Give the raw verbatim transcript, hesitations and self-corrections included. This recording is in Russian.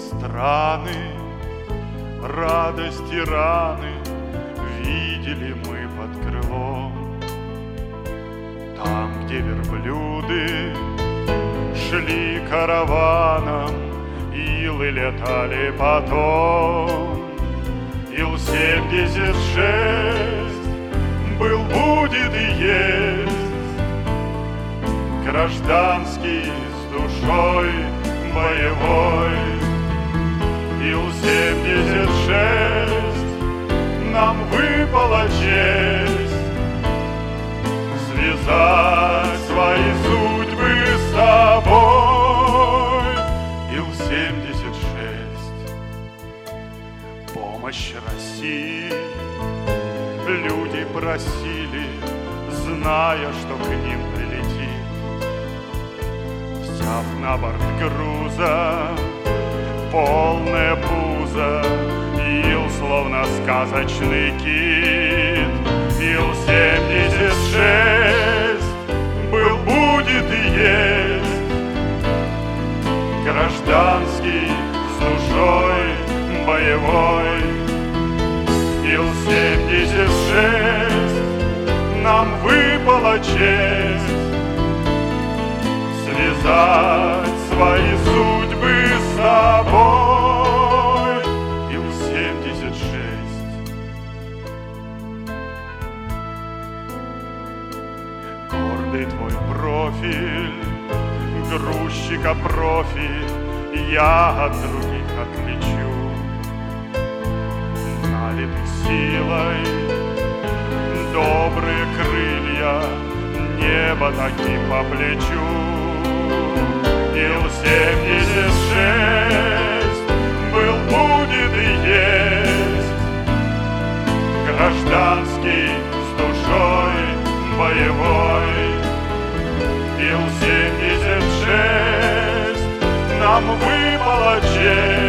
страны, радости раны видели мы под крылом. Там, где верблюды шли караваном, илы летали потом. Ил семьдесят шесть был, будет и есть, гражданский с душой боевой. Ил семьдесят шесть нам выпала честь связать свои судьбы с тобой. Ил семьдесят шесть помощь России люди просили, зная, что к ним прилетит. Взяв на борт груза полное пузо, ил словно сказочный кит. Ил семьдесят шесть был, будет и есть, гражданский с душой боевой. Ил семьдесят шесть нам выпала честь связать свои судьбы с тобой. Ил семьдесят шесть гордый твой профиль, грузчика профи, я от других отличу. Налитый силой добрые крылья, небо таким по плечу. Ил семьдесят шесть был, будет и есть, гражданский с душой боевой. Ил семьдесят шесть нам выпала честь